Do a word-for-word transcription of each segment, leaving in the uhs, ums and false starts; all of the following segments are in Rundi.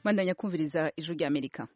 Mandanya kumviriza ijwi rya Amerika.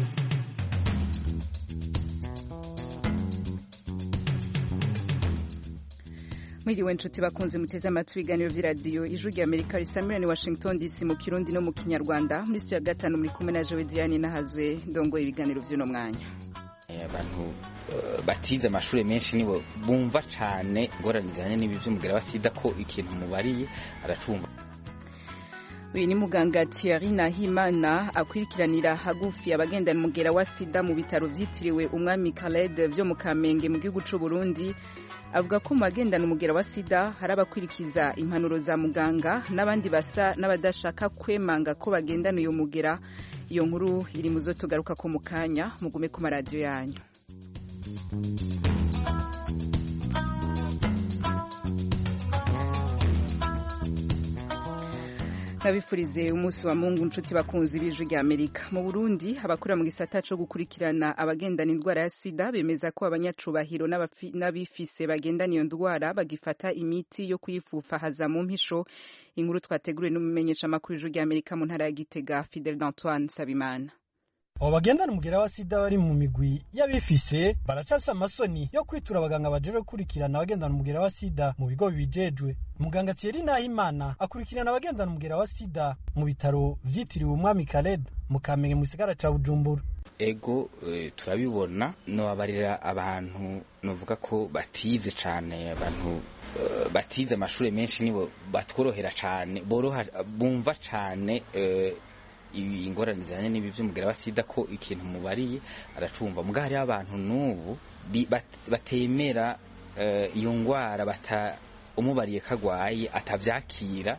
Mwiriwe nshuti bakunze muteze amatwi ibiganiro vy'iradiyo ijwi rya Amerika risamira ni Washington D C mu Kirundi no mu Kinyarwanda. Muri studio ya gatanu muri kumwe na Jewe Diane Nahazwe ndongoye ibiganiro vy'uno mwanya. Abantu uh, batize amashuri menshi nibo bumva cane ngoranizanye n'ibi vy'umugera wa sida ko ikintu mubariye aracumva. Uyu ni muganga Thierry Nahimana akwirikiranira hagufi abagendana umugera wa sida mu bitaro vyitiriwe umwami Khaled vyo mu Kamenge mu gihugu c'u Burundi. Avuga ko mu bagendana umugera wa sida hari abakwirikiza impanuro za muganga n'abandi basa n'abadashaka kwemanga ko bagendana uyo mugera. Iyo nkuru iri muzo tugaruka ko mukanya mugume ku maradiyo yanyu. Nabifurize umunsi wa Mungu nshuti bakunzi b'ijwi rya Amerika. Mu Burundi abakora mu gisata cyo gukurikirana abagendana indwara ya sida bemeza ko abanyacubahiro n'abifise bagendana iyo ndwara bagifata imiti yo kuyifufahaza mu mpisho. Inkuru twateguriwe n'umumenyesha makuru w'ijwi rya Amerika mu ntara ya Gitega Fidel Antoine Sabimana. Abo bagendana umugera wa sida bari mu migwi y'abifise baracafise amasoni yo kwitura abaganga bajeje gukurikirana abagendana umugera wa sida mu bigo bibijejwe. Muganga Thierry Nahimana akurikirana abagendana umugera wa sida mu bitaro vyitiriwe umwami Khaled mu Kamenge mu gisagara ca Bujumbura. Ego e, turabibona no abarira abantu novuga ko batize cane abantu uh, batize amashuri menshi nibo batworohera cane boroha bumva cane uh, ingorane n'ibi vy'umugera wa sida ko ikintu mubariye aracumva muga hari abantu nubu batemera uh, iyo ngwara bata umubariye kagwaye atavyakira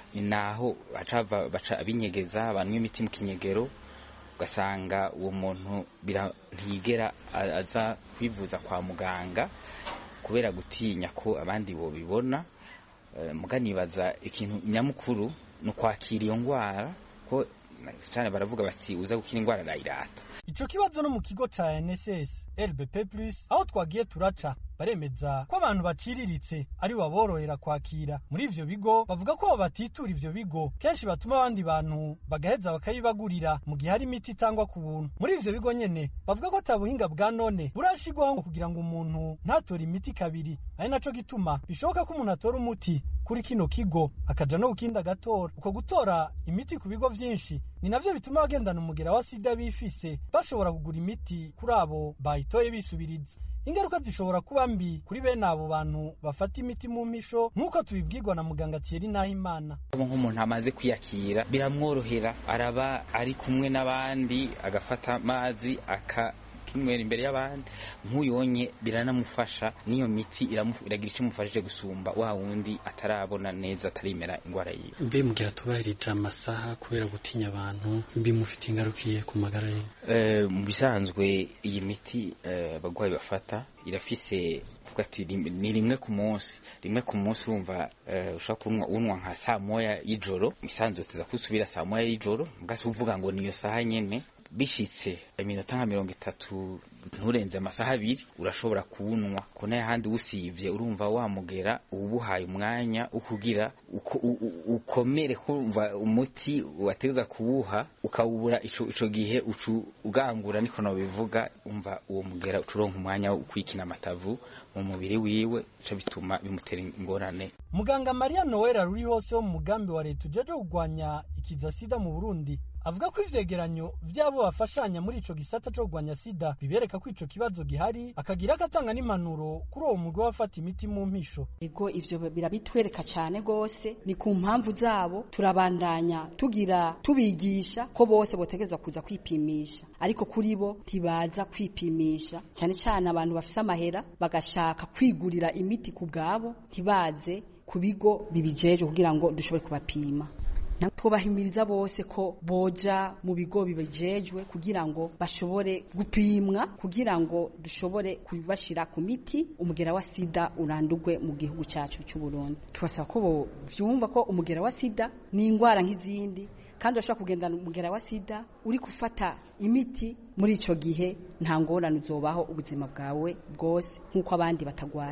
naho bacava baca abinyegeza abantu imiti mu kinyegero ugasanga uwo muntu ntigera aza kwivuza kwa muganga kubera gutinya ko abandi bo bibona. Uh, muga nibaza ikintu nyamukuru no kwakira iyo ngwara ko cyane baravuga bati uza gukira ingwara rayirata. Ico kibazo no mu kigo ca N S S L B P plus aho twagiye turaca baremeza ko abantu baciriritse ari baborohera kwakira. Muri ivyo bigo bavuga ko batitura ivyo bigo kenshi batuma abandi bantu bagaheza bakayibagurira mu gihe hari imiti itangwa ku buntu. Muri ivyo bigo nyene bavuga ko atabuhinga bwa none burashigwaho kugira ngo umuntu ntatore imiti kabiri, ari naco gituma bishoboka ko umuntu atora umuti kuri kino kigo akaja no gukinda gatora. Uko gutora imiti ku bigo vyinshi ni navyo bituma abagendana umugera wa sida bifise bashobora kugura imiti kuri abo bayitoye bisubiriza. Ingaruka zishobora kuba mbi kuri bene abo bantu bafata imiti mu mpisho nk'uko tubibwirwa na muganga Thierry Nahimana. Nk'umuntu amaze kwiyakira biramworohera araba ari kumwe n'abandi agafata amazi aka kinwera imbere y'abandi nk'uyonye biranamufasha niyo miti iragira icyo mufashije gusumba wa wundi atarabona neza atarimera ingwara yiwe. Mbe mugihe tubahirije amasaha kubera gutinya abantu bimufite ingarukiye ku magara ye. Eh mu bisanzwe iyi miti abagwayi uh, bafata irafise kuvuga ati ni rimwe ku munsi rimwe ku munsi urumva uh, ushaka kunwa unwa nka saa moya y'ijoro misanzwe teza kusubira saa moya y'ijoro mugasi uvuga ngo niyo saha nyene bishitse iminota nka mirongo itatu nturenze amasaha abiri urashobora kuwunwa kone handi usivye urumva wamugera ubuhaye umwanya ukugira uko ukomere kumva umuti wateza kuwuha ukawubura ico ico gihe ucu ugangura niko no bivuga umva uwo mugera ucuronka umwanya ukwikina amatavu mu mubiri wiwe ico bituma bimutera ingorane. Muganga Maria Noel ruri hose mu mugambi wa leta ujeje kugwanya ikiza sida mu Burundi avuga ko ivyegeranyo vyabo bafashanya muri ico gisata cyo kugwanya sida bibereka ko ico kibazo gihari akagira akatanga n'impanuro kuri uwo mugwi wafata imiti mu mpisho. Ego ivyo birabitwereka cyane gose ni ku mpamvu zabo turabandanya tugira tubigisha ko bose botegezwa kuza kwipimisha ariko kuri bo tibaza kwipimisha cyane cyane abantu bafise amahera bagashaka kwigurira imiti ku bwabo ntibaze ku bigo bibijeje kugira ngo dushobore kubapima. Twubahimiriza bose ko boja mu bigo bibejejwe kugira ngo bashobore gupimwa kugira ngo dushobore kubashira ku miti umugera wa sida urandugwe mu gihugu cyacu cy'u Burundi. Tubasaba ko vyumva ko umugera wa sida ni ingwara nk'izindi kandi urashobora kugendana umugera wa sida uri gufata imiti muri ico gihe nta ngorane uzobaho ubuzima bwawe bwose nk'uko abandi batagwaye.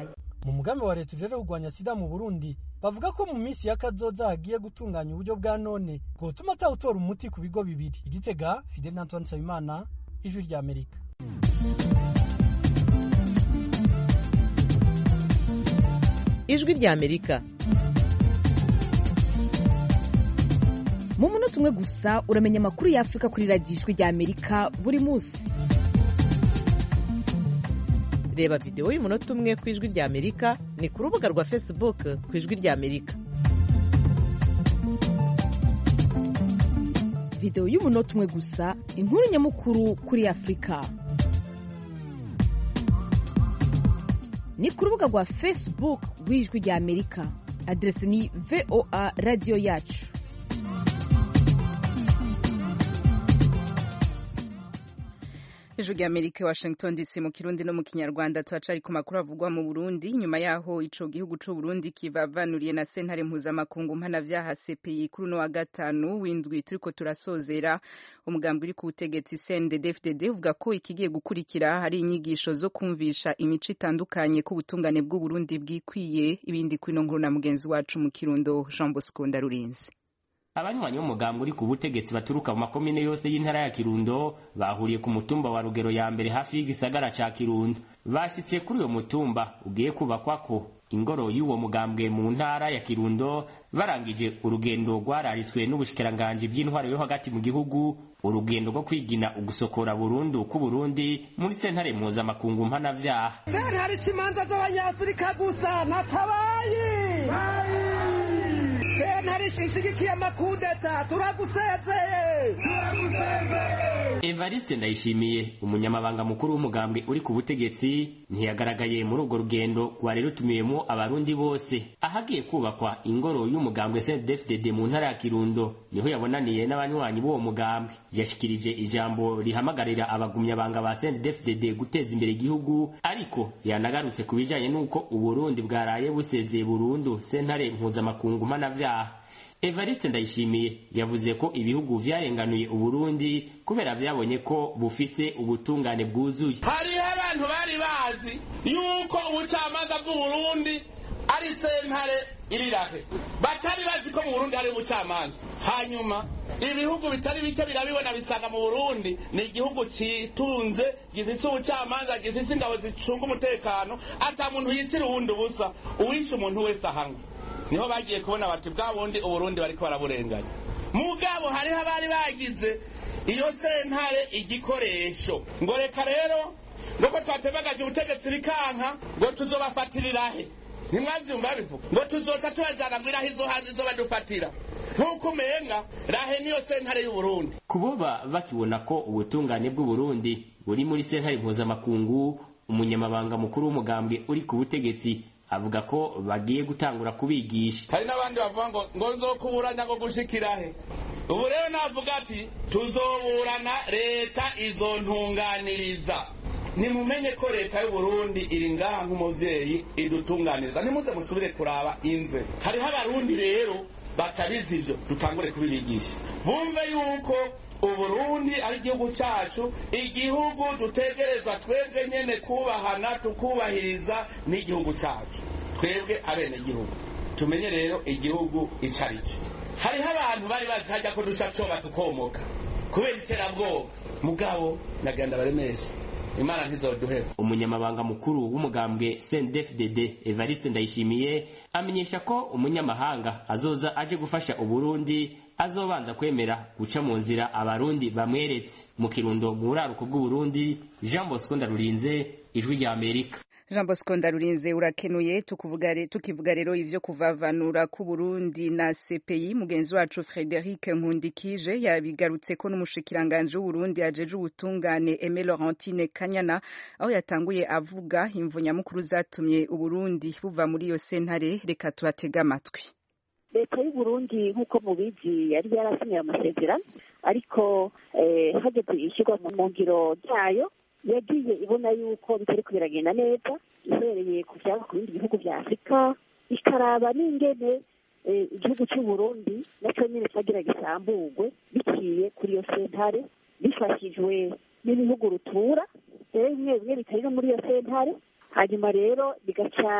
mu mugambi wa leta ujejwe kurwanya sida mu Burundi bavuga ko mu minsi y'akazoza hagiye gutunganya uburyo bwa none bwotuma atawutora umuti ku bigo bibiri. Igitega, Fidel Antoine Nsabimana, Ijwi rya Amerika. Ijwi rya Amerika. Mu munota umwe gusa uramenya amakuru ya Afrika kuri radiyo Ijwi rya Amerika buri munsi. Reba video y'umunota umwe ku Ijwi rya Amerika ni ku rubuga rwa Facebook ku Ijwi rya Amerika. Video y'umunota umwe gusa, inkuru nyamukuru kuri Afrika. Ni ku rubuga rwa Facebook rw'Ijwi rya Amerika. Adresi ni V O A Radio Yacu. Ijwi rya Amerika, Washington D C, mu Kirundi no mu Kinyarwanda. Twacari ku makuru avugwa mu Burundi nyuma yaho ico gihugu c'u Burundi kivavanuriye na sentare mpuzamakungu mpanavyaha C P I kuri no wa gatanu w'indwi turiko turasozera. Umugambi uri ku butegetsi C N D D F D D uvuga ko ikigiye gukurikira hari inyigisho zo kumvisha imico itandukanye ku butungane bw'u Burundi bwikwiye. Ibindi kuri no nkuru na mugenzi wacu mu Kirundo, Jean Bosco Ndarurinzi. Abanywanyi b'umugambi uri ku butegetsi baturuka mu makomine yose y'intara ya Kirundo bahuriye ku mutumba wa Rugero ya mbere hafi y'igisagara ca Kirundo. Bashitse kuri uyo mutumba ugiye kubakwako ingoro y'uwo mugambwe mu ntara ya Kirundo, barangije urugendo rwarariswe n'ubushikiranganje bw'intwaro yo hagati mu gihugu, urugendo rwo kwigina ugusokora Burundi ku Burundi muri sentare mpuzamakungu mpanavyaha. Sentare imanza z'abanyafrika gusa natabaye Sentare ishigikiye amakudeta turagusezeye Evariste Ndayishimiye, umunyamabanga mukuru w'umugambwe uri ku butegetsi, ntiyagaragaye muri urwo rugendo rwari rutumiyemo abarundi bose. Ahagiye kubakwa ingoro y'umugambwe C N D D F D D mu ntara ya Kirundo niho yabonaniye n'abanywanyi b'uwo mugambwe. Yashikirije ijambo rihamagarira abagumyabanga ba C N D D F D D guteza imbere igihugu, ariko yanagarutse kubijanye nuko Uburundi bwaraye busezeye burundu sentare mpuzamakungu mpanavyaha. Evariste Ndayishimiye yavuze ko ibihugu vyarenganuye Uburundi kubera vyabonye ko bufise ubutungane bwuzuye. Hari abantu bari bazi yuko ubucamanza bw'Uburundi ari sentare irirahe, batari bazi ko mu Burundi hari ubucamanza. Hanyuma ibihugu bitari bike birabibona bisanga mu Burundi ni igihugu citunze, gifise ubucamanza, gifise ingabo zicunga umutekano, ata muntu yicira uwundi ubusa, uwishe umuntu wese ahanwe. Niho bagiye kubona bati bwa bundi Uburundi bariko baraburenganya. Mugabo hari abari bagize iyo sentare igikoresho ngo reka rero ngo twatebagaje ubutegetsi bikanka ngo tuzobafatirirahe. Ntimwavyumva bivuga ngo tuzoca tubajana gwiraho izo hanze zo badufatira nkuko umenga rahe niyo sentare y'u Burundi. Kuboba bakibona ko ubutungane bw'u Burundi buri muri sentare mpuzamakungu, umunyamabanga mukuru w'umugambwe uri ku butegetsi avuga ko bagiye gutangura kubigisha. Hari n'abandi bavuga ngo ngo nzokuburanya ngo gushikirahe. Ubu rero navuga ati tuzoburana leta izontunganiriza. Nimumenye ko leta y'u Burundi iri ngaha nk'umuvyeyi idutunganiriza, nimuze musubire kuraba inze. Hari abarundi rero batabizi ivyo, dutangure kubibigisha bumve yuko Uburundi ari igihugu cyacu, igihugu dutegerezwa twebwe nyene kubahana tukubahiriza n'igihugu cyacu twebwe abene igihugu. Tumenye rero igihugu icarico. Hari abantu bari bazajya ko dusha coba tukomoka kubera iterabwoba, mugabo naganda baremesha Imana ntizoduheba. Umunyamabanga mukuru w'umugambwe C N D D F D D Evariste Ndayishimiye amenyesha ko umunyamahanga azoza aje gufasha Uburundi azobanza kwemera guca mu nzira abarundi bamweretse. Mu Kirundo mu buraruko bw'u Burundi, Jean Bosco Ndarurinze, Ijwi rya Amerika. Jean Bosco Ndarurinze urakenuye. Tukuvugare tukivuga rero ivyo kuvavanura ku Burundi na C P I, mugenzi wacu Frederic Nkundikije yabigarutse ko n'umushikiranganje w'u Burundi ajeje ubutungane Aimé Laurentine Kanyana, aho yatanguye avuga imvo nyamukuru zatumye u Burundi buva muri iyo sentare. Reka tubatega amatwi. Leta y'u Burundi nk'uko mubizi yari yarasinye amasezerano, ariko eh, hageze ishigwa mu ngiro ryayo yagiye ibona yuko bitari kubiragenda neza, ihereye ku vyaba ku bindi bihugu vya Afrika, ikaraba n'ingene igihugu cy'u Burundi naco nyene cyagira gisamburwe biciye kuri iyo sentare, bifashijwe n'ibihugu rutura rero bimwe bimwe bitari no muri iyo sentare. Hanyuma rero bigaca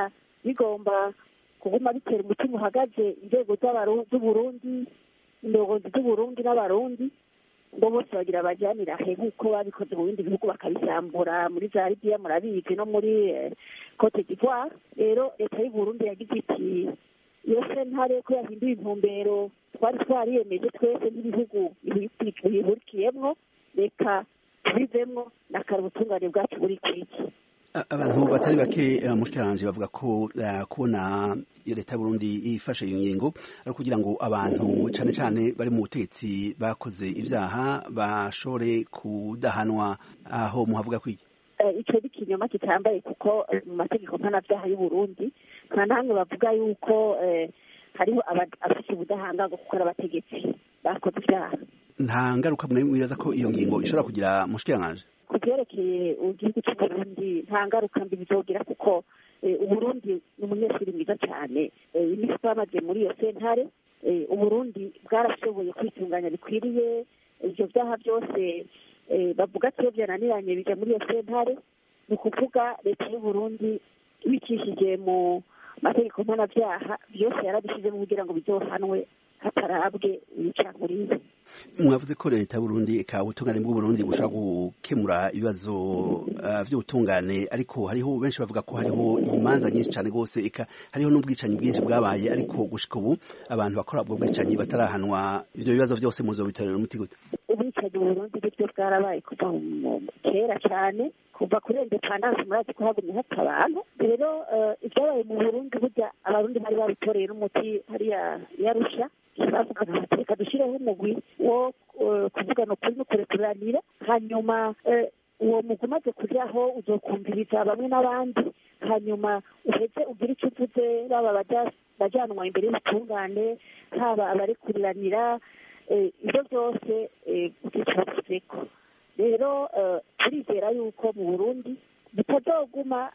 bigomba kuguma bitera umutima uhagaze inzego z'uburundi indongozi z'uburundi n'abarundi ngo bose bagira bajyanira he nk'uko babikoze mu bindi bihugu bakabisambura muri za Libya murabizi no muri Cote d'Ivoire. Rero leta y'Uburundi yagize iti iyo sentare ko yahinduye intumbero twari twariyemeje twese n'ibihugu bihurikiyemwo reka tubivemwo nakara ubutungane bwacu buri kwiki. Abantu batari bake mushikiranje bavuga ko kubona leta y'Uburundi ifashe iyo ngingo ari kugira ngo abantu cane cane bari mu butegetsi bakoze ivyaha bashore kudahanwa, aho muhavuga kwiki? Ico ni ikinyoma kitambaye kuko mu mategeko mpanavyaha y'Uburundi kandi hamwe bavuga yuko hariho abafise ubudahangarwa kuko ari abategetsi bakoze ivyaha. Nta ngaruka mwibaza ko iyo ngingo ishobora kugira mushikiranje? Ku byerekeye igihugu cy'Uburundi nta ngaruka mbi bizogira kuko Uburundi ni umunyeshuri mwiza cyane. Iminsi twamaze muri iyo sentare Uburundi bwarashoboye kwitunganya bikwiriye, ivyo vyaha byose bavuga ko byananiranye bija muri iyo sentare. Ni ukuvuga leta y'Uburundi bicishije mu mategeko mpanavyaha byose yarabishizemo kugira ngo bizohanwe hatarabwe ibicankuriye. Mwavuze ko leta y'Uburundi eka ubutungane bw'Uburundi bushaka gukemura ibibazo uh, vy'ubutungane, ariko hariho benshi bavuga ko hariho imanza nyinshi cyane gose, eka hariho n'ubwicanyi bwinshi bwabaye, ariko gushika ubu abantu bakora ubwo bwicanyi batarahanwa. Ivyo bibazo byose muzobitorera umuti gute? Ubwicanyi mu Burundi byo bwarabaye kuva kera cyane, kuva kuri independence murazi ko hagumye hapfa abantu. Rero ibyabaye mu Burundi burya abarundi bari babitoreye n'umuti hariya yarusha bavuga bati reka dushyireho umugwi wo kuvugana ukuri no kurekuranira, hanyuma uwo mugwi umaze kujaho uzokumviriza bamwe n'abandi, hanyuma uheze ugire icyo uvuze, baba bajanwa imbere y'ubutungane, haba abarekuriranira, ibyo byose uzicaruzeko. Rero turizera yuko mu Burundi bitazoguma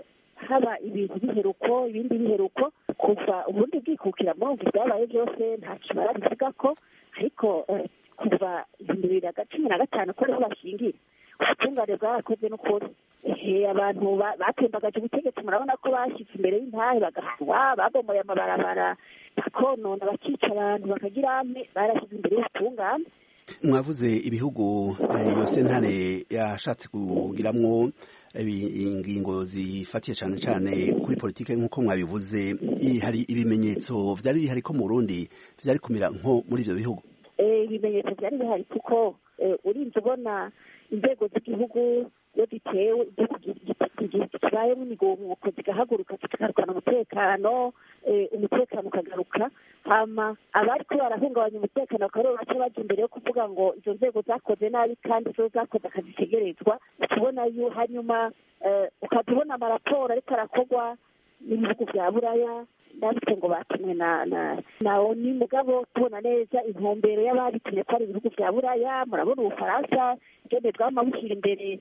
haba ibintu biheruko ibindi biheruko kuva Uburundi bwikukira mu byabaye byose nta kibara bivuga ko, ariko kuva ibihumbi bibiri na cumi na gatanu ko ariho bashingira ubutungane bwarakoze n'ukuri. Abantu batembagaje ubutegetsi murabona ko bashyize imbere y'intahe bagahanwa, babomoye amabarabara bakonona bakica abantu bakagira ame, barashyize imbere y'ubutungane. Mwavuze ibihugu iyo sentare yashatse kugiramwo ingingo zifatiye cyane cyane kuri politike nk'uko mwabivuze, hari ibimenyetso vyari bihari ko mu Burundi vyari kumira nko muri ivyo bihugu? Ibimenyetso vyari bihari kuko urinze ubona inzego z'igihugu iyo zitewe kibayemo imigomuko zigahaguruka zikagarukana umutekano, umutekano ukagaruka, hama abariko barahungabanya umutekano bakaba baca baja imbere yo kuvuga ngo izo nzego zakoze nabi kandi zo zakoze akazi tegerezwa. Ukabona yo hanyuma ukabona amaraporo ariko arakorwa n'ibihugu vya Buraya ndabitse ngo batumwe na na na oni, mugabo tubona neza intumbero y'ababitumye ko ari ibihugu vya Buraya. Murabona Ubufaransa ngene bwamabushyira imbere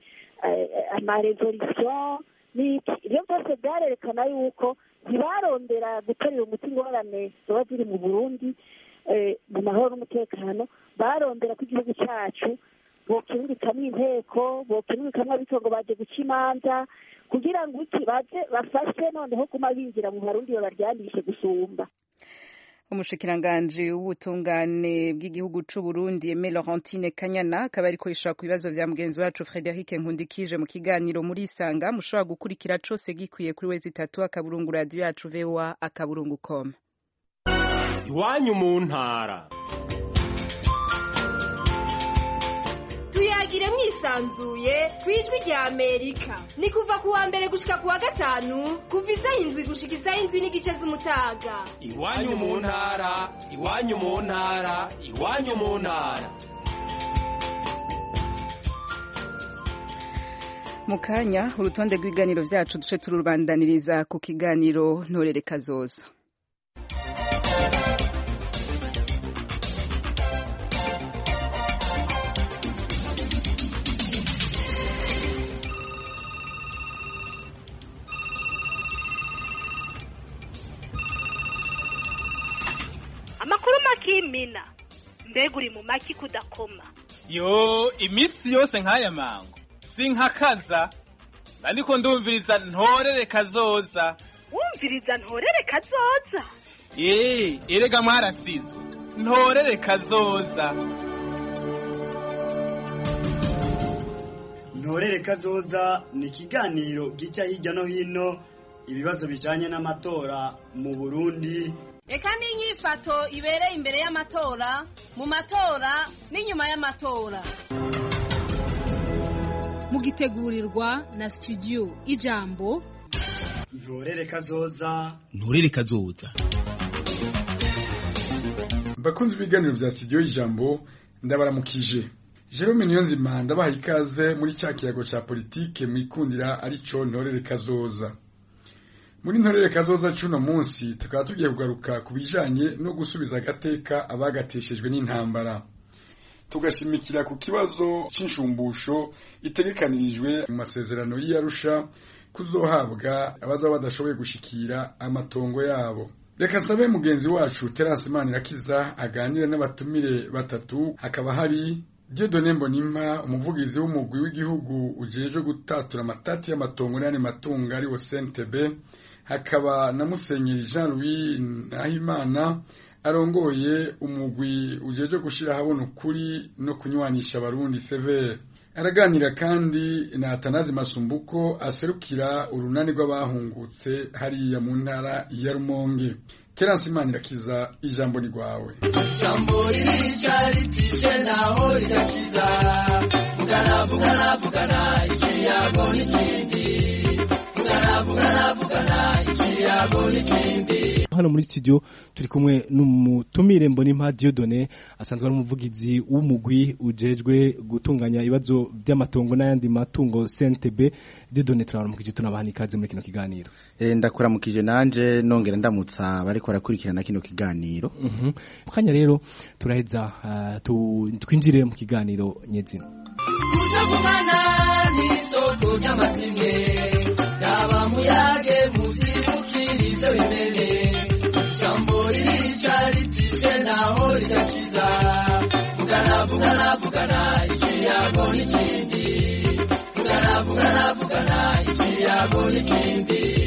amaresolution n'iki, ibyo byose byarerekana yuko ntibarondera guterera umuti ingorane zoba ziri mu Burundi mu mahoro n'umutekano, barondera ko igihugu cyacu bokinurikamwo inteko, bokinurikamwo abitongo baje guca imanza kugira ngo iki baze bafashe noneho kuma binjira mu Barundi babaryandishe gusumba. Umushikiranganje w'ubutungane bw'igihugu c'u Burundi Aimé Laurentine Kanyana akaba ariko yishura ku bibazo vya mugenzi wacu Frederic Nkundikije mu kiganiro muri Isanga, mushobora gukurikira cose gikwiye kuri wezi itatu akaburungu radio yacu V O A akaburungu com. Iwanyu mu ntara. Tuyagire mwisanzuye kwijwi rya Amerika. Ni kuva kuwa mbere gushika kuwa gatanu kuva isaha indwi gushika isaha indwi n'igice z'umutaga. Iwanyu mu ntara, iwanyu mu ntara, iwanyu mu ntara. Mukanya urutonde rw'ibiganiro vyacu duce turubandaniriza ku kiganiro ntorere kazoza. Amakuru makimina mbega uri mu maki kudakoma. Yo imisi yose nkaya mango sinkakaza ariko ndumviriza ntorere kazoza wumviriza ntorere kazoza. Eh, erega mwarasizwe ntorere kazoza. Ntorere kazoza ni ikiganiro gica hirya no hino ibibazo bijanye n'amatora mu Burundi. Eka n'inyifato ibereye imbere y'amatora, mu matora n'inyuma y'amatora. Mugitegurirwa na studio Ijambo. Ntorere kazoza. Ntorere kazoza. Bakunzi ibiganiro vya studio Ijambo ndabaramukije. Jerome Niyonzima ndabaha ikaze muri cya kiyago ca politike mwikundira arico Ntorere kazoza. Muri Ntorere kazoza cuno munsi tukaba tugiye kugaruka kubijanye no gusubiza agateka abagateshejwe n'intambara. Tugashimikira ku kibazo c'inshumbusho itegekanirijwe mu masezerano y'Arusha kuzohabwa abaza badashoboye gushikira amatongo yabo. Reka sabe mugenzi wacu Terence Manirakiza aganira n'abatumire batatu, hakaba hari Dieudonné Mbonimpa umuvugizi w'umugwi w'igihugu ujeje gutatura amatati y'amatongo n'ane matungo ari wo C N T B, hakaba na Musenyeri Jean Louis Nahimana arongoye umugwi ujeje gushira habona ukuri no kunywanisha abarundi C V R. Araganira kandi na Atanazi Masumbuko aserukira urunani rw'abahungutse hariya mu ntara ya Rumonge. Terence Manirakiza ijambo ni gwawe. Ijambo ririca ritishe naho rigakiza, vugana vugana vugana ikiyago n'ikindi, vugana vugana vugana ikiyago n'ikindi. Hano muri studio turi kumwe n'umutumire Mbonimpa Dieudonné asanzwe ari umuvugizi w'umugwi ujejwe gutunganya ibibazo by'amatongo n'ayandi matungo C N T B. Dieudonné turabaramukije tunabahani ikaze muri kino kiganiro. Eh ndakuramukije nanje nongera ndamutsa bariko barakurikirana kino kiganiro. Mhm. Mm Mukanya rero turaheza uh, twinjire mu kiganiro nyezina. Kutagumana ni soko y'amazimwe yaba muyage muzibukiri ibyo bimene. Jambo ririca ritishe naho rigakiza, vugana vugana vugana ikiyago n'ikindi, vugana vugana vugana ikiyago n'ikindi.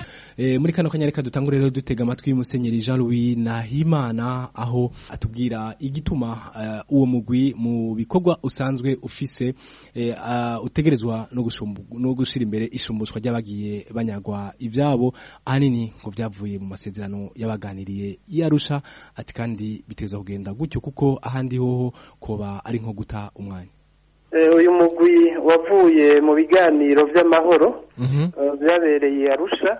E, muri kano kanyareka dutangure rero dutega amatwi Musenyeri Jean Louis Nahimana aho atubwira igituma uh, uwo mugwi mu bikorwa usanzwe ufise e, uh, utegerezwa no gushumbu no gushira imbere ishumbushwa ry'abagiye banyagwa ivyabo ahanini ngo vyavuye mu masezerano y'abaganiriye y'Arusha, ati kandi biteza kugenda gutyo kuko ahandi hoho koba ari nko guta umwanya. Uyu mugwi wavuye mu biganiro vy'amahoro byabereye Arusha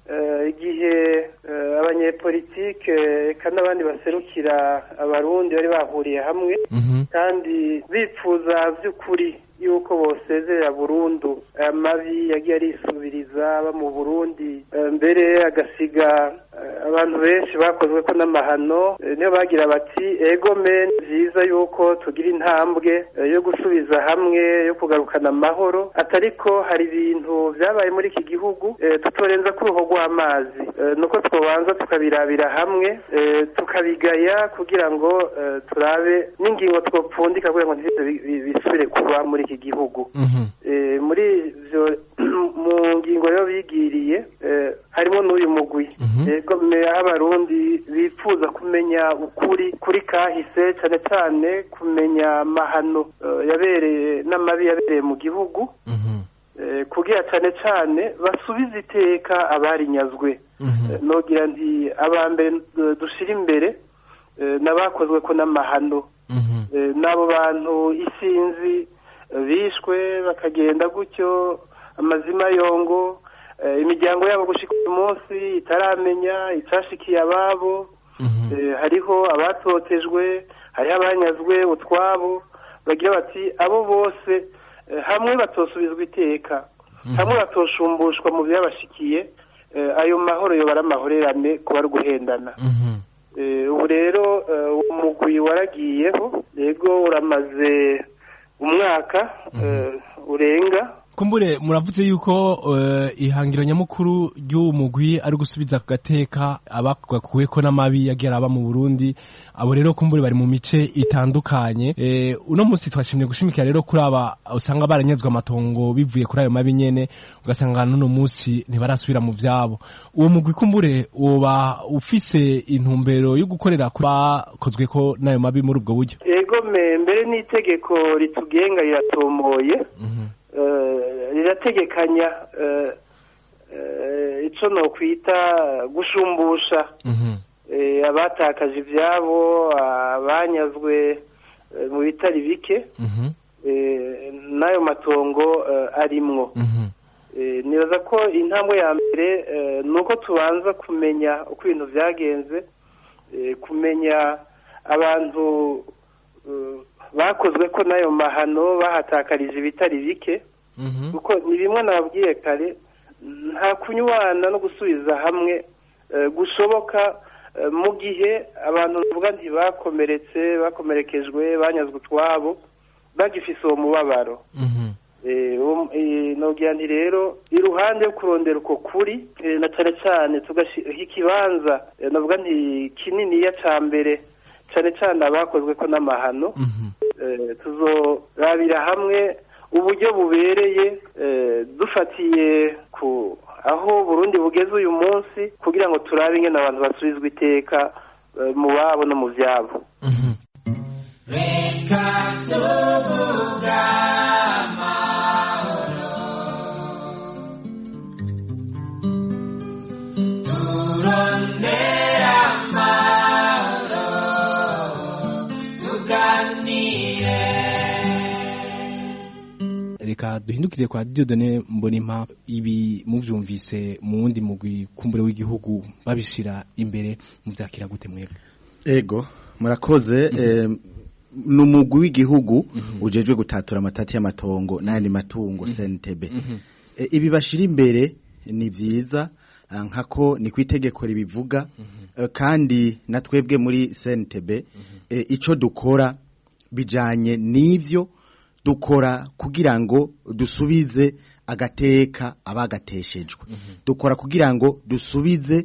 igihe abanyepolitike kandi n'abandi baserukira abarundi bari bahuriye hamwe kandi bipfuza by'ukuri yuko bosezerera burundu amabi yagiye arisubiriza aba mu Burundi, mbere agasiga abantu benshi bakozwe ko n'amahano, niyo bagira bati ego men vyiza yuko tugira intambwe yo gusubiza hamwe yo kugarukana amahoro, atariko hari ibintu vyabaye muri iki gihugu tutorenza ku ruho rw'amazi, nuko twobanza tukabirabira hamwe tukabigaya kugira ngo turabe n'ingingo twopfundika kugira ngo bisubire kuba muri iki gihugu. Muri ivyo mu ngingo yo bigiriye harimo n'uyu mugwi ego abarundi bipfuza kumenya ukuri kuri kahise, cyane cyane kumenya amahano yabereye n'amabi yabereye mu gihugu, kugira cyane cyane basubize iteka abarinyazwe. Nogira nti abambere dushira imbere n'abakozwe ko n'amahano, n'abo bantu isinzi bishwe bakagenda gutyo amazima yongo, imiryango yabo gushika uyu munsi itaramenya icashikiye ababo, hariho abatotejwe, hariho abanyazwe utwabo, bagira bati abo bose hamwe batosubizwa iteka, hamwe batosumbushwa mu byabashikiye, ayo mahoro yo baramahorerane kuba ari guhendana. Ubu rero umugwi waragiyeho, yego uramaze umwaka urenga kumbure muravuze yuko uh, ihangiro nyamukuru ry'umugwi ari gusubiza ku gateka abakuweko n'amabi yagiye araba mu Burundi abo rero kumbure bari mu mice itandukanye e, uno munsi twashimye gushimikira rero kuri aba usanga baranyezwa amatongo bivuye kuri ayo mabi nyene ugasanga n'uno munsi ntibarasubira mu vyabo uwo mugwi kumbure woba ufise intumbero yo gukorera bakozwe ko nayo mabi muri ubwo buryo ego mbere n'itegeko ritugenga riratomoye rirategekanya ico no kwita gushumbusha abatakaje ivyabo abanyazwe mu bitari bike n'ayo matongo arimwo nibaza ko intambwe ya mbere nuko tubanza kumenya uko ibintu vyagenze kumenya abantu bakozwe ko nayo mahano bahatakarije ibitari bike kuko ni bimwe nababwiye kare nta kunywana no gusubiza hamwe gushoboka mu gihe abantu bavuga nti bakomeretse bakomerekejwe banyazwe utwabo bagifise uwo mubabaro nogira nti rero iruhande yo kurondera uko kuri na cyane cyane tugashyira ikibanza navuga nti kininiya ca mbere cyane cyane abakozwe ko n'amahano tuzorabira hamwe uburyo bubereye dufatiye ku aho Burundi bugeze uyu munsi kugira ngo turabe ingene abantu basubizwa iteka mu babo no mu vyabo reka tuvuga amahoro turondera amahoro tuganire reka duhindukire kwa Dieudonné Mbonimpa ibi muvyumvise mu wundi mugwi kumbure w'igihugu babishira imbere muvyakira gute mwebwe ego murakoze eh, numugwi w'igihugu ujejwe gutatura amatati y'amatongo n'andi matungo C N T B e, ibi bashira imbere ni vyiza nkako ni kwitegeko ribivuga e, kandi natwebwe muri C N T B e, ico dukora bijanye n'ivyo dukora kugira ngo dusubize agateka abagateshejwe dukora kugira ngo dusubize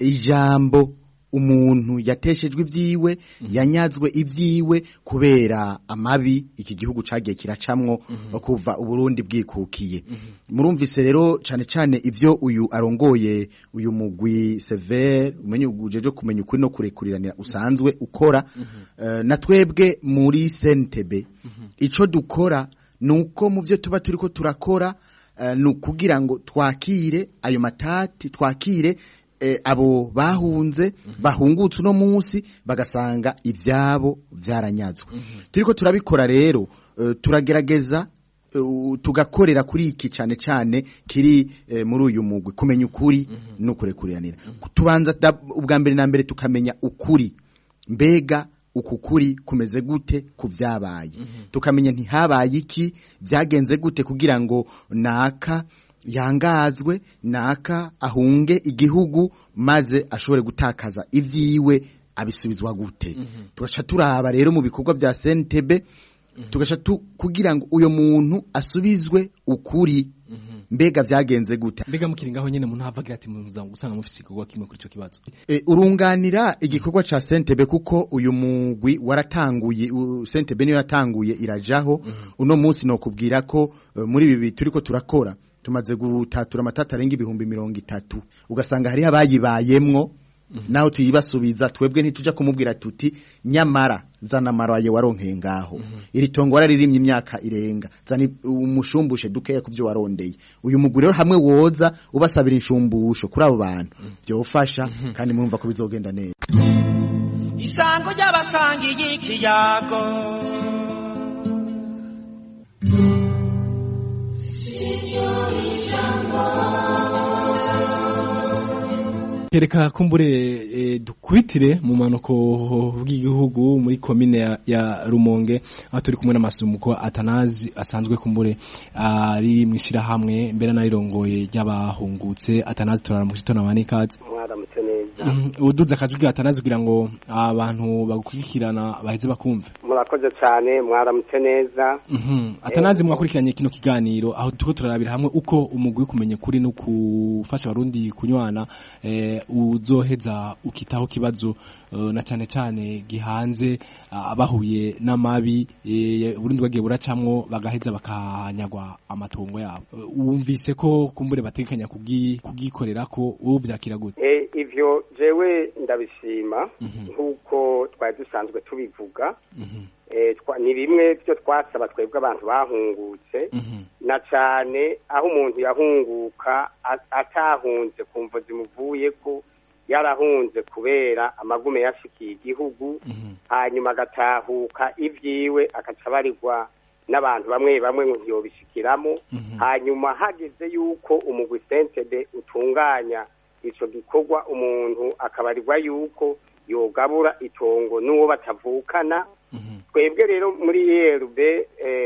ijambo umuntu yateshejwe ivyiwe yanyazwe ivyiwe kubera amabi iki gihugu cagiye kiracamwo kuva uburundi bwikukiye murumvise rero cane cane ivyo uyu arongoye uyu mugwi Sever umenye ujeje kumenya ukuri no kurekuriranira usanzwe ukora uh, natwebwe muri C N T B ico dukora nuko mu vyo tuba turiko turakora uh, nukugira ngo twakire ayo matati twakire E, abo bahunze bahungutse no munsi bagasanga ivyabo vyaranyazwe mm -hmm. turiko turabikora rero uh, turagerageza uh, tugakorera kuri iki cane cane kiri uh, muri uyu mugwi kumenya ukuri mm -hmm. no kurekuriranira mm -hmm. tubanza ubwa mbere na mbere tukamenya ukuri mbega ukukuri kumeze gute kuvyabaye mm -hmm. tukamenya ntihabaye iki vyagenze gute kugira ngo naka yangazwe naka ahunge igihugu maze ashobore gutakaza ivyiwe abisubizwa gute mm -hmm. tugaca turaba rero mu bikorwa bya C N T B mm -hmm. tugaca tu kugira ngo uyo muntu asubizwe ukuri mm -hmm. mbega vyagenze gute mbega mukiringaho nyene umuntu havagira ati muzango gusanga mufise igikorwa kimwe kuri ico kibazo e, urunganira igikorwa ca C N T B kuko uyu mugwi waratanguye C N T B niyo yatanguye irajaho mm -hmm. uno munsi no kubwira ko uh, muri ibi turiko turakora tumaze gutatura amatata arenga ibihumbi mirongo itatu ugasanga hari abayibayemwo mm -hmm. naho tuyibasubiza twebwe ntituja kumubwira tuti nyamara zana maraye waronkeye ngaho mm -hmm. iri tongo wararirimye imyaka irenga zani umushumbushe dukeya kuvyo warondeye uyu mugwi rero hamwe woza ubasabira inshumbusho kuri abo bantu byofasha mm -hmm. kandi murumva ko bizogenda neza isango ry'abasangiye ikiyago Tereka kumbure e, dukwitire mu manuko bw'igihugu muri komine ya, ya Rumonge aho turi kumwe n'amasumuko Atanazi asanzwe kumbure ari mwishira hamwe mbere nayirongoye y'abahungutse Atanazi turaramukije tonabane kazi mwaramutse neza mm, uduza akajwi Atanazi kugira ngo abantu bagukurikirana baheze bakumve murakoze cyane mwaramutse neza. Mhm. Atanazi mwakurikiranye kino kiganiro aho tuko turarabira hamwe uko umugwi kumenya kuri no kufasha abarundi kunywana eh uzoheza ukitaho kibazo uh, na cyane cyane gihanze uh, abahuye n'amabi eh, Burundi bagiye buracamwo bagaheza bakanyagwa amatongo yabo. Uh, wumvise ko kumbure batekanya kugi kugikorera ko wowe byakira gute? Eh ivyo jewe ndabishima nkuko twari dusanzwe tubivuga. Eh ni bimwe byo twasaba twebwe abantu bahungutse na cyane aho umuntu yahunguka atahunze kumva zimuvuye ko yarahunze kubera amagume yashikiye igihugu hanyuma agatahuka ivyiwe akacabarirwa n'abantu bamwe bamwe ngo ntiyobishikiramo hanyuma hageze yuko umugwi sentebe utunganya ico gikorwa umuntu akabarirwa yuko yogabura itongo n'uwo batavukana. Twebwe rero muri E R B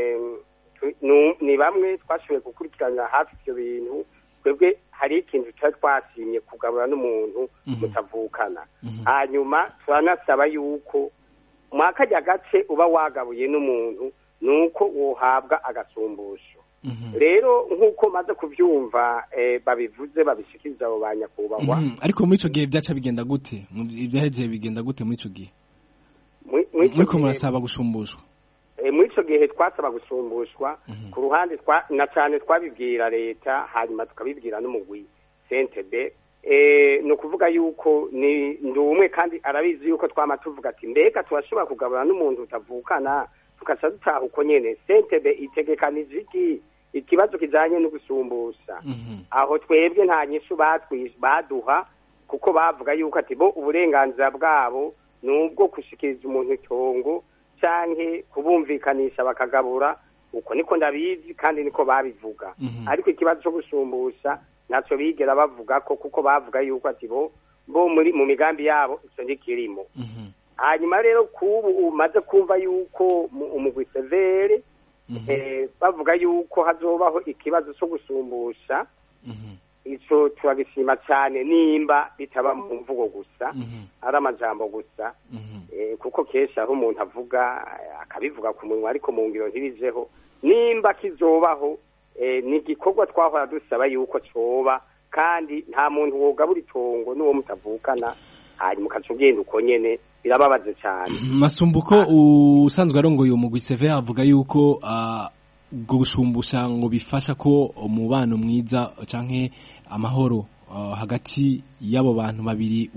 ni bamwe twashoboye gukurikirana hafi ivyo bintu. Twebwe hari ikintu cyari twasimye kugabura n'umuntu mutavukana hanyuma turanasaba yuko mwakajya gace uba wagabuye n'umuntu nuko wohabwa agasumbusho. Rero nkuko maze kuvyumva babivuze babishikiriza abo banyakubahwa. Ariko muri ico gihe byaca bigenda gute? Ibyaheje bigenda gute muri ico gihe? Muri ko murasaba gushumbushwa? Eh muri ico gihe twasaba gusumbushwa ku ruhande twa na cyane twabibwira leta hanyuma tukabibwira n'umugwi Sentebe. Eh no kuvuga yuko ni ndumwe kandi arabizi yuko twama tuvuga ati mbega twashobora kugabura n'umuntu utavukana tukaca dutaha uko nyene. Sentebe itegekanije iki ikibazo kijanye no gusumbusha. Aho twebwe nta nyishu baduha kuko bavuga yuko ati bo uburenganzira bwabo nubwo kushikiriza umuntu itongo canke kubumvikanisha bakagabura uko niko ndabizi kandi niko babivuga. Ariko ikibazo cyo gusumbusha naco bigera bavuga ko kuko bavuga yuko ati bo bo muri mu migambi yabo ico ndikirimo. Hanyuma rero kubu umaze kumva yuko umugwi severe eh bavuga yuko hazobaho ikibazo cyo gusumbusha. Ico turagishima cyane nimba bitaba mu mvugo gusa ari amajambo gusa eh kuko kesha aho umuntu avuga akabivuga ku munwa ariko mu ngiro ntibijeho nimba kizobaho eh ni gikorwa twahora dusaba yuko coba kandi nta muntu wogabura itongo n'uwo mutavukana hanyuma ukacugenda uko nyene birababaze cyane. Masumbuko usanzwe arongoye umugwi Seve avuga yuko ubwo gushumbusha ngo bifasha ko umubano mwiza canke amahoro uh, hagati y'abo bantu babiri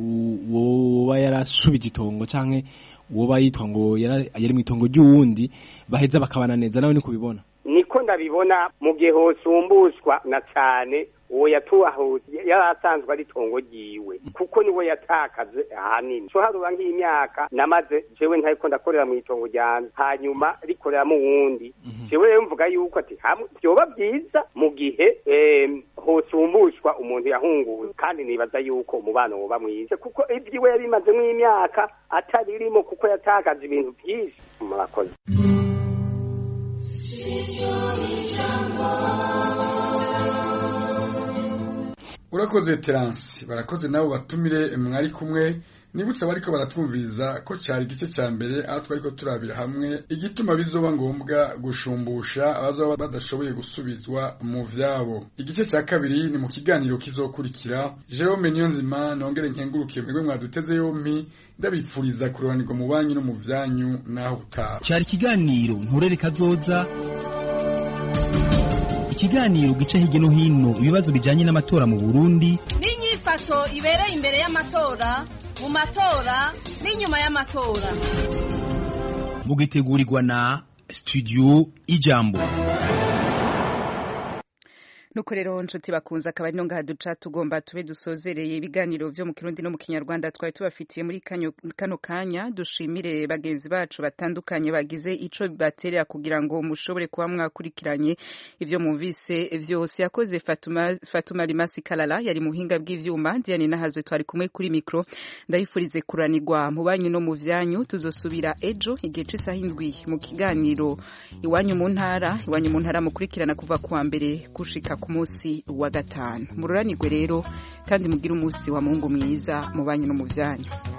woba yarasubije itongo canke woba yitwa ngo yari mu itongo ry'uwundi baheza bakabana neza. Nawe niko bibona? Niko ndabibona mu gihe hosumbushwa na cyane uwo yatuhaho yarasanzwe ari itongo ryiwe kuko niwe yatakaze ahanini. So haruba nk'imyaka namaze jewe ntariko ndakorera mu itongo ryanje hanyuma rikorera mu wundi. Jewe rero mvuga yuko ati byoba byiza mu gihe hosumbushwa umuntu yahunguye kandi nibaza yuko umubano woba mwiza kuko ibyiwe yabimaze mu imyaka ataririmo kuko yatakaje ibintu byinshi. Murakoze. Urakoze Terence, barakoze nabo batumire mwari kumwe. Nibutse bariko baratwumviriza ko cyari gice cya mbere aho twariko turabira hamwe igituma bizoba ngombwa gushumbusha abazoba badashoboye gusubizwa mu vyabo. Igice cya kabiri ni mu kiganiro kizokurikira. Jerome Niyonzima nongere nkengurukiye mwebwe mwaduteze yompi ndabipfuriza kurobanirwa mu banyu no mu vyanyu naho utaha. Cyari kiganiro nturere kazoza. Ikiganiro gice hirya no hino ibibazo bijanye n'amatora mu Burundi n'inyifato ibereye imbere y'amatora mu matora n'inyuma y'amatora mugitegurirwa na Studio Ijambo. Nuko rero nshuti bakunze akaba ari no ngaha duca tugomba tube dusozereye ibiganiro vyo mu Kirundi no mu Kinyarwanda twari tubafitiye muri kano kanya. Dushimire bagenzi bacu batandukanye bagize ico baterera kugira ngo mushobore kuba mwakurikiranye ivyo mumvise vyose. Yakoze Fatuma Fatuma Rimasi Kalala yari muhinga bw'ivyuma. Diane Nahazwe twari kumwe kuri micro. Ndayifurize kuranirwa mu banyu no mu vyanyu. Tuzosubira ejo igihe c'isaha indwi mu kiganiro iwanyu mu ntara. Iwanyu mu ntara mukurikirana kuva kuwa mbere gushika ku munsi wa gatanu. Mururanirwe rero kandi mugira umunsi wa Mungu mwiza mu banyu no mu vyanyu.